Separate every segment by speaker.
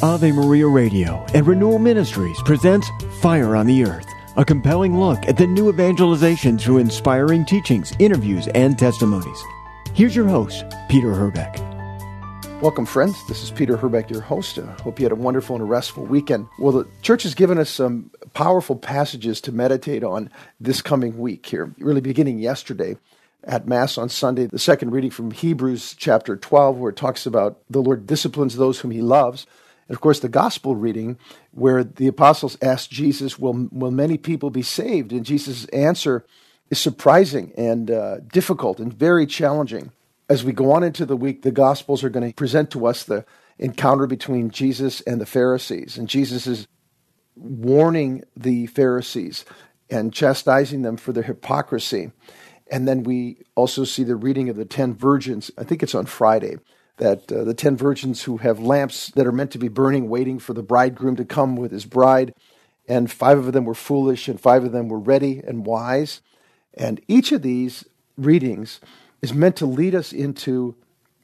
Speaker 1: Ave Maria Radio and Renewal Ministries presents Fire on the Earth, a compelling look at the new evangelization through inspiring teachings, interviews, and testimonies. Here's your host, Peter Herbeck.
Speaker 2: Welcome, friends. This is Peter Herbeck, your host. I hope you had a wonderful and a restful weekend. Well, the church has given us some powerful passages to meditate on this coming week here, really beginning yesterday at Mass on Sunday, the second reading from Hebrews chapter 12, where it talks about the Lord disciplines those whom he loves. And of course, the gospel reading where the apostles asked Jesus, will many people be saved? And Jesus' answer is surprising and difficult and very challenging. As we go on into the week, the Gospels are going to present to us the encounter between Jesus and the Pharisees. And Jesus is warning the Pharisees and chastising them for their hypocrisy. And then we also see the reading of the 10 virgins. I think it's on Friday, that the 10 virgins who have lamps that are meant to be burning, waiting for the bridegroom to come with his bride. And 5 of them were foolish, and 5 of them were ready and wise. And each of these readings is meant to lead us into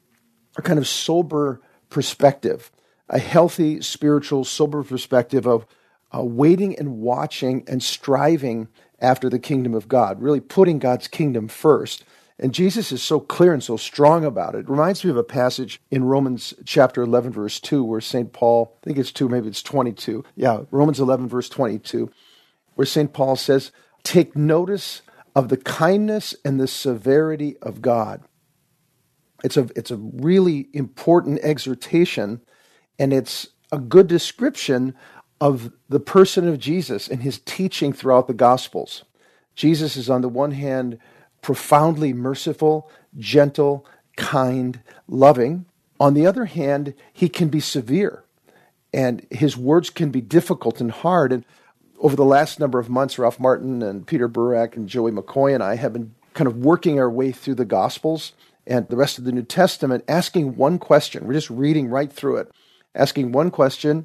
Speaker 2: a kind of sober perspective, a healthy, spiritual, sober perspective of waiting and watching and striving after the kingdom of God, really putting God's kingdom first. And Jesus is so clear and so strong about it. It reminds me of a passage in Romans chapter 11, verse 2, where St. Paul, I think it's 2, maybe it's 22. Yeah, Romans 11, verse 22, where St. Paul says, "Take notice of the kindness and the severity of God." It's a really important exhortation, and it's a good description of the person of Jesus and his teaching throughout the Gospels. Jesus is on the one hand profoundly merciful, gentle, kind, loving. On the other hand, he can be severe, and his words can be difficult and hard. And over the last number of months, Ralph Martin and Peter Burak and Joey McCoy and I have been kind of working our way through the Gospels and the rest of the New Testament, asking one question. We're just reading right through it, asking one question: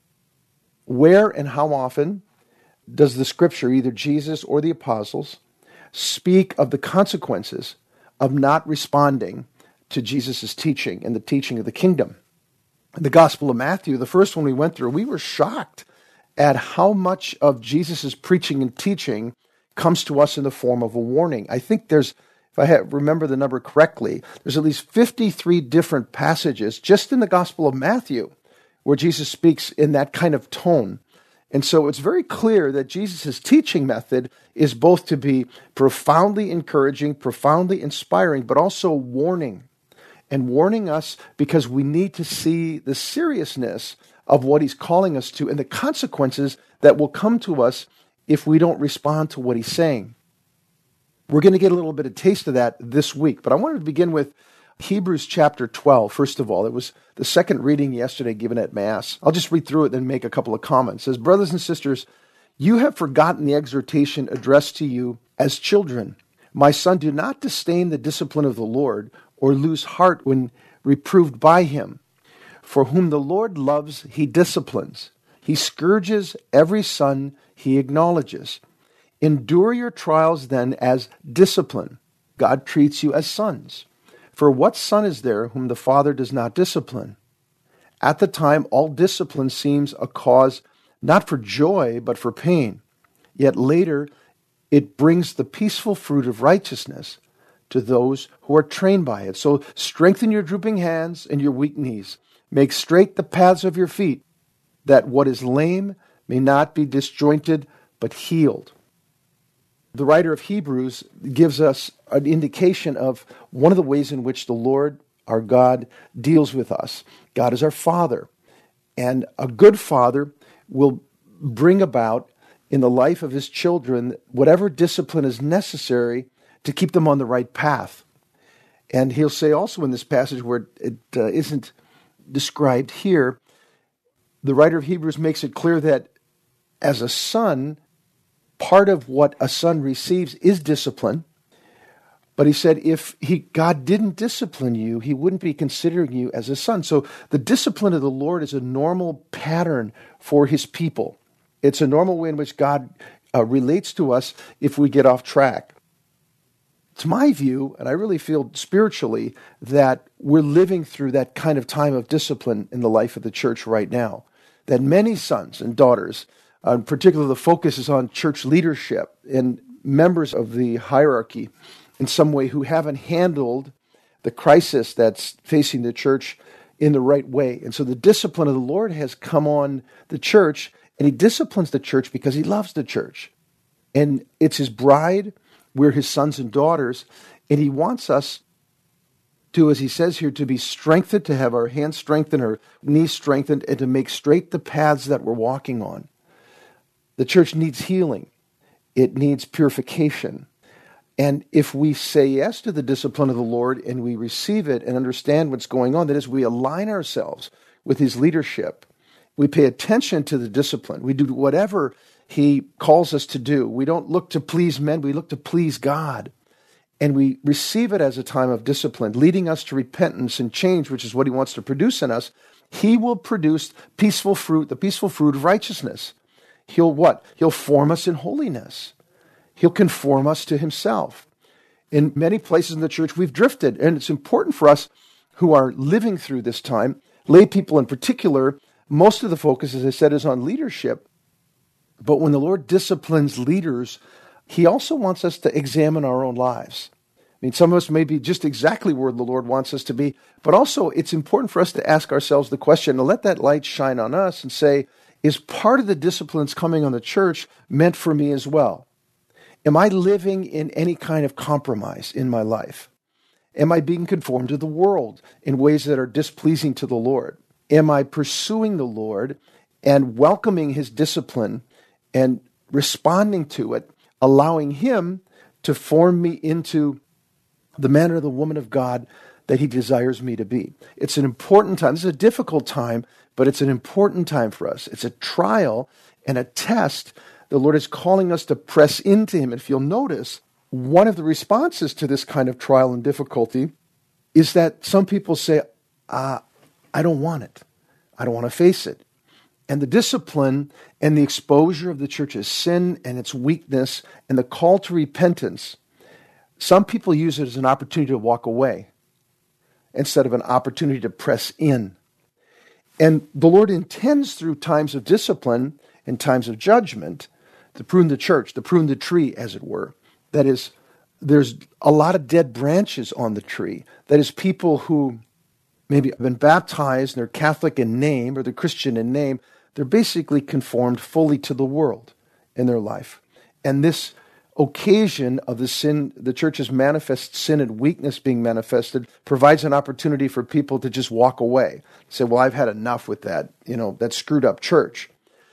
Speaker 2: where and how often does the Scripture, either Jesus or the apostles, speak of the consequences of not responding to Jesus' teaching and the teaching of the kingdom? In the Gospel of Matthew, the first one we went through, we were shocked at how much of Jesus' preaching and teaching comes to us in the form of a warning. I think there's, if I remember the number correctly, there's at least 53 different passages just in the Gospel of Matthew where Jesus speaks in that kind of tone. And so it's very clear that Jesus' teaching method is both to be profoundly encouraging, profoundly inspiring, but also warning. And warning us because we need to see the seriousness of what he's calling us to and the consequences that will come to us if we don't respond to what he's saying. We're going to get a little bit of taste of that this week, but I wanted to begin with Hebrews chapter 12, first of all. It was the second reading yesterday given at Mass. I'll just read through it and make a couple of comments. It says, "Brothers and sisters, you have forgotten the exhortation addressed to you as children. My son, do not disdain the discipline of the Lord or lose heart when reproved by him. For whom the Lord loves, he disciplines. He scourges every son he acknowledges. Endure your trials then as discipline. God treats you as sons. For what son is there whom the Father does not discipline? At the time, all discipline seems a cause not for joy, but for pain. Yet later, it brings the peaceful fruit of righteousness to those who are trained by it. So strengthen your drooping hands and your weak knees. Make straight the paths of your feet, that what is lame may not be disjointed, but healed." The writer of Hebrews gives us an indication of one of the ways in which the Lord, our God, deals with us. God is our Father, and a good Father will bring about in the life of his children whatever discipline is necessary to keep them on the right path. And he'll say also in this passage where it isn't described here, the writer of Hebrews makes it clear that as a son, part of what a son receives is discipline. But he said if God didn't discipline you, he wouldn't be considering you as a son. So the discipline of the Lord is a normal pattern for his people. It's a normal way in which God relates to us if we get off track. It's my view, and I really feel spiritually, that we're living through that kind of time of discipline in the life of the church right now. That many sons and daughters, in particular the focus is on church leadership and members of the hierarchy in some way who haven't handled the crisis that's facing the church in the right way. And so the discipline of the Lord has come on the church, and he disciplines the church because he loves the church. And it's his bride, we're his sons and daughters, and he wants us to, as he says here, to be strengthened, to have our hands strengthened, our knees strengthened, and to make straight the paths that we're walking on. The church needs healing. It needs purification. And if we say yes to the discipline of the Lord and we receive it and understand what's going on, that is, we align ourselves with his leadership, we pay attention to the discipline, we do whatever he calls us to do. We don't look to please men, we look to please God. And we receive it as a time of discipline, leading us to repentance and change, which is what he wants to produce in us. He will produce peaceful fruit, the peaceful fruit of righteousness. He'll what? He'll form us in holiness. He'll conform us to himself. In many places in the church, we've drifted, and it's important for us who are living through this time, lay people in particular. Most of the focus, as I said, is on leadership. But when the Lord disciplines leaders, he also wants us to examine our own lives. I mean, some of us may be just exactly where the Lord wants us to be, but also it's important for us to ask ourselves the question, and let that light shine on us and say, is part of the disciplines coming on the church meant for me as well? Am I living in any kind of compromise in my life? Am I being conformed to the world in ways that are displeasing to the Lord? Am I pursuing the Lord and welcoming his discipline and responding to it, allowing him to form me into the man or the woman of God that he desires me to be? It's an important time. This is a difficult time, but it's an important time for us. It's a trial and a test. The Lord is calling us to press into him. And if you'll notice, one of the responses to this kind of trial and difficulty is that some people say, I don't want it. I don't want to face it. And the discipline and the exposure of the church's sin and its weakness and the call to repentance, some people use it as an opportunity to walk away instead of an opportunity to press in. And the Lord intends through times of discipline and times of judgment to prune the church, to prune the tree, as it were. That is, there's a lot of dead branches on the tree. That is, people who maybe have been baptized and they're Catholic in name or they're Christian in name, they're basically conformed fully to the world in their life. And this occasion of the sin, the church's manifest sin and weakness being manifested, provides an opportunity for people to just walk away. Say, well, I've had enough with that, that screwed up church.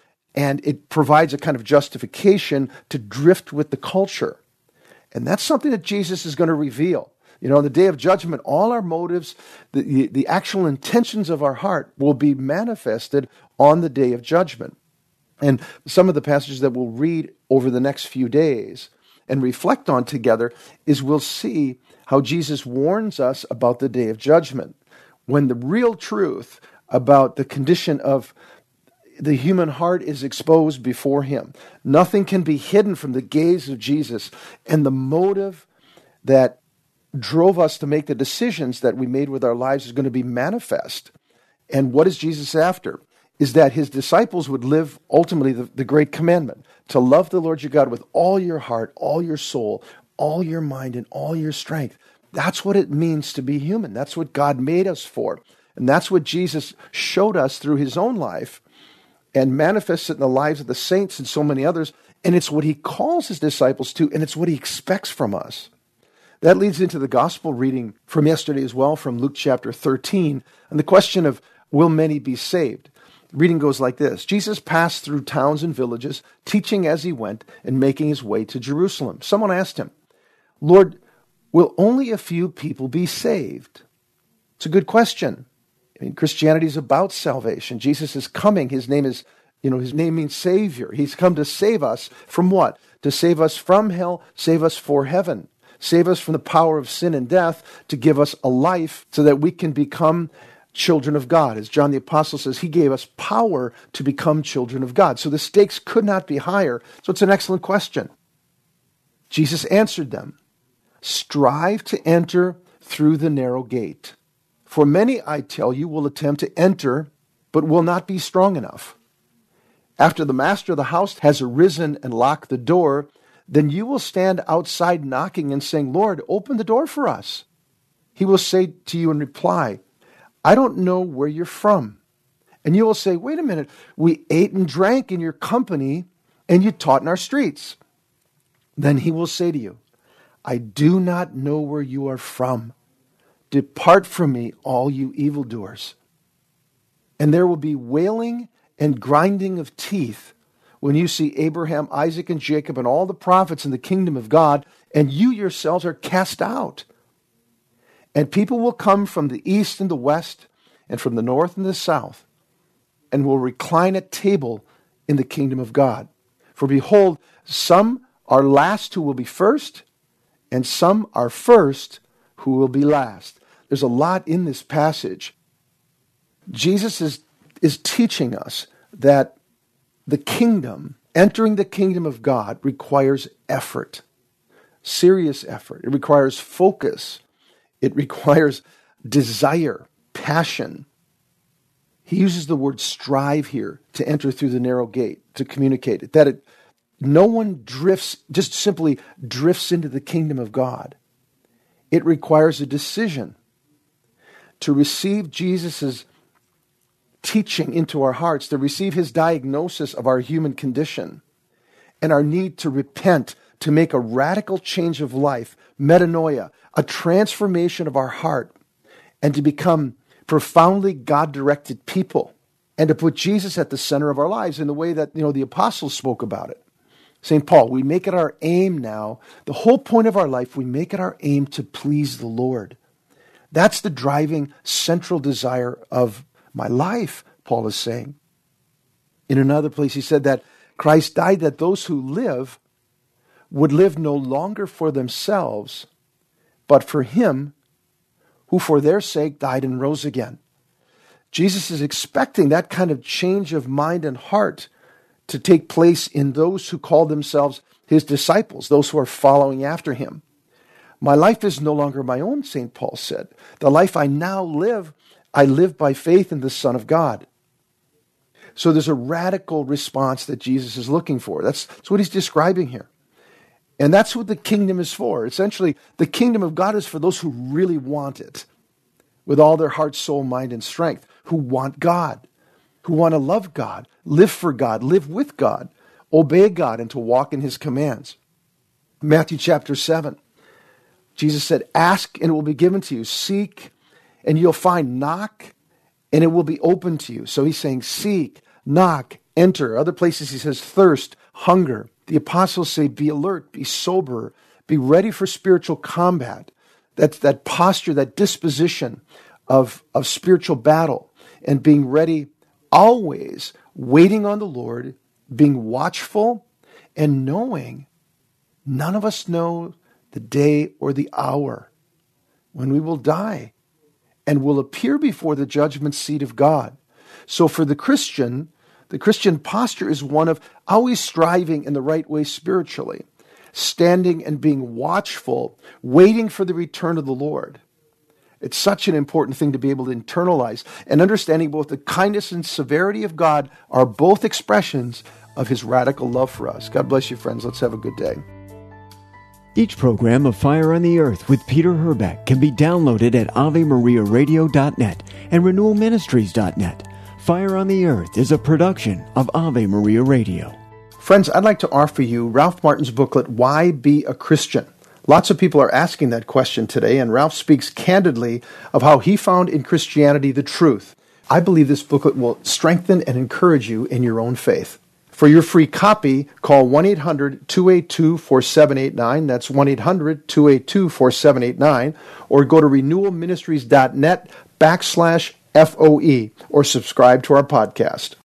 Speaker 2: And it provides a kind of justification to drift with the culture. And that's something that Jesus is going to reveal. On the day of judgment, all our motives, the actual intentions of our heart will be manifested on the day of judgment. And some of the passages that we'll read over the next few days and reflect on together is we'll see how Jesus warns us about the day of judgment, when the real truth about the condition of the human heart is exposed before him. Nothing can be hidden from the gaze of Jesus, and the motive that drove us to make the decisions that we made with our lives is going to be manifest. And what is Jesus after? Is that his disciples would live ultimately the great commandment, to love the Lord your God with all your heart, all your soul, all your mind, and all your strength. That's what it means to be human. That's what God made us for. And that's what Jesus showed us through his own life and manifests it in the lives of the saints and so many others. And it's what he calls his disciples to, and it's what he expects from us. That leads into the gospel reading from yesterday as well, from Luke chapter 13, and the question of, will many be saved? The reading goes like this. Jesus passed through towns and villages, teaching as he went and making his way to Jerusalem. Someone asked him, Lord, will only a few people be saved? It's a good question. Christianity is about salvation. Jesus is coming. His name is, his name means Savior. He's come to save us from what? To save us from hell, save us for heaven, save us from the power of sin and death, to give us a life so that we can become children of God. As John the Apostle says, he gave us power to become children of God. So the stakes could not be higher. So it's an excellent question. Jesus answered them, strive to enter through the narrow gate. For many, I tell you, will attempt to enter, but will not be strong enough. After the master of the house has arisen and locked the door, then you will stand outside knocking and saying, Lord, open the door for us. He will say to you in reply, I don't know where you're from. And you will say, wait a minute, we ate and drank in your company and you taught in our streets. Then he will say to you, I do not know where you are from. Depart from me, all you evildoers. And there will be wailing and grinding of teeth when you see Abraham, Isaac, and Jacob and all the prophets in the kingdom of God, and you yourselves are cast out. And people will come from the east and the west, and from the north and the south, and will recline at table in the kingdom of God. For behold, some are last who will be first, and some are first who will be last. There's a lot in this passage. Jesus is teaching us that the kingdom, entering the kingdom of God, requires effort, serious effort. It requires focus. It requires desire, passion. He uses the word strive here to enter through the narrow gate, to communicate it, that no one just simply drifts into the kingdom of God. It requires a decision to receive Jesus' teaching into our hearts, to receive his diagnosis of our human condition and our need to repent, to make a radical change of life, metanoia, a transformation of our heart, and to become profoundly God-directed people, and to put Jesus at the center of our lives in the way that, the apostles spoke about it. St. Paul, we make it our aim now, the whole point of our life, we make it our aim to please the Lord. That's the driving central desire of my life, Paul is saying. In another place, he said that Christ died that those who live would live no longer for themselves, but for him who for their sake died and rose again. Jesus is expecting that kind of change of mind and heart to take place in those who call themselves his disciples, those who are following after him. My life is no longer my own, St. Paul said. The life I now live, I live by faith in the Son of God. So there's a radical response that Jesus is looking for. That's what he's describing here. And that's what the kingdom is for. Essentially, the kingdom of God is for those who really want it, with all their heart, soul, mind, and strength, who want God, who want to love God, live for God, live with God, obey God, and to walk in his commands. Matthew chapter 7. Jesus said, ask and it will be given to you. Seek and you'll find. Knock and it will be open to you. So he's saying seek, knock, enter. Other places he says thirst, hunger. The apostles say be alert, be sober, be ready for spiritual combat. That's that posture, that disposition of spiritual battle, and being ready always, waiting on the Lord, being watchful, and knowing none of us know the day or the hour when we will die and will appear before the judgment seat of God. So for the Christian posture is one of always striving in the right way spiritually, standing and being watchful, waiting for the return of the Lord. It's such an important thing to be able to internalize, and understanding both the kindness and severity of God are both expressions of his radical love for us. God bless you, friends. Let's have a good day.
Speaker 1: Each program of Fire on the Earth with Peter Herbeck can be downloaded at AveMariaRadio.net and RenewalMinistries.net. Fire on the Earth is a production of Ave Maria Radio.
Speaker 2: Friends, I'd like to offer you Ralph Martin's booklet, Why Be a Christian? Lots of people are asking that question today, and Ralph speaks candidly of how he found in Christianity the truth. I believe this booklet will strengthen and encourage you in your own faith. For your free copy, call 1-800-282-4789. That's 1-800-282-4789. Or go to renewalministries.net/FOE or subscribe to our podcast.